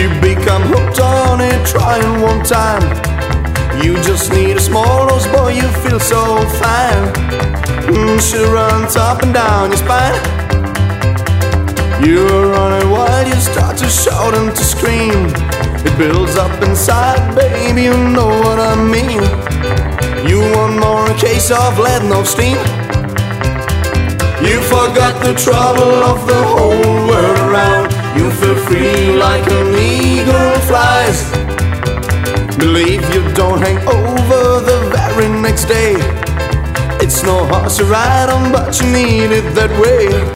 You become hooked on it, trying one time. You just need a small dose, boy, you feel so fine. Shit runs up and down your spine. You're running wild, you start to shout and to scream. It builds up inside, baby, you know what I mean. You want more, a case of lead, no steam. You forgot the trouble of the whole world around. You feel free like an eagle flies. Believe you don't hang over the very next day. It's no horse to ride on, but you need it that way.